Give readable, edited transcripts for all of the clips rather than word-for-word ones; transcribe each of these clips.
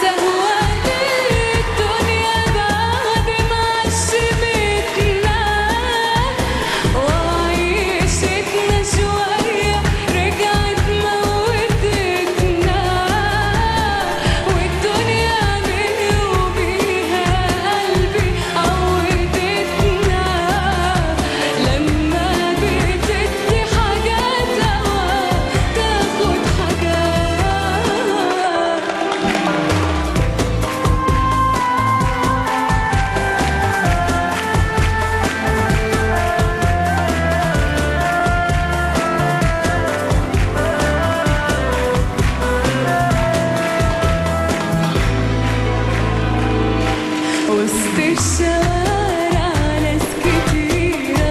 وسط الشوارع ناس كتيرة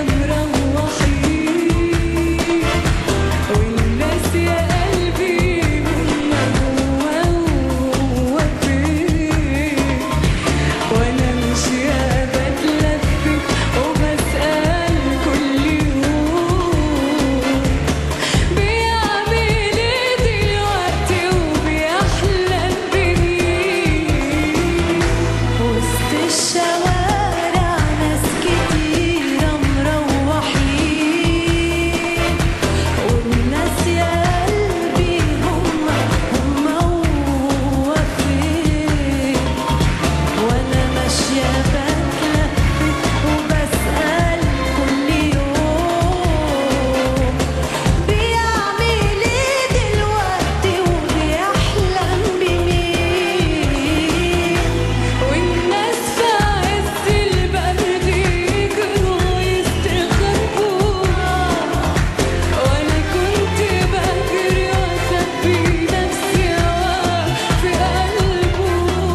مروحين، والناس يا قلبي هما جوا فين، وانا ماشية بتلفت وبسأل كل يوم بيعمل ايه دلوقتي وبيحلم بمين. وسط الشوارع ناس كتيرة مروحين، والناس يا قلبي هما واقفين، وانا ماشية بتلفت وبسأل كل يوم بيعمل ايه دلوقتي وبيحلم بمين. والناس في عز البرد يجروا يستخبوا، وانا كنت بجري واخبي نفسي في قلبه،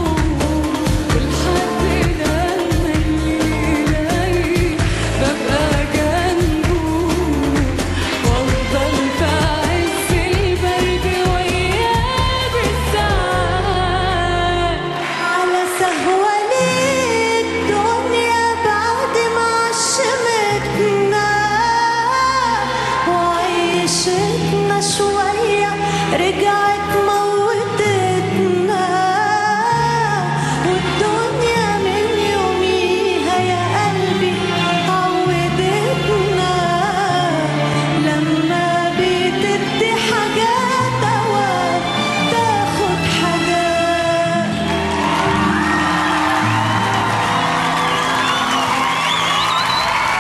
ولحد لما يلاقي ببقى جنبه، وافضل في عز البرد وياه بالساعات. على سهوان الدنيا بعد ما عشمتنا وعيشتنا شوية رجعت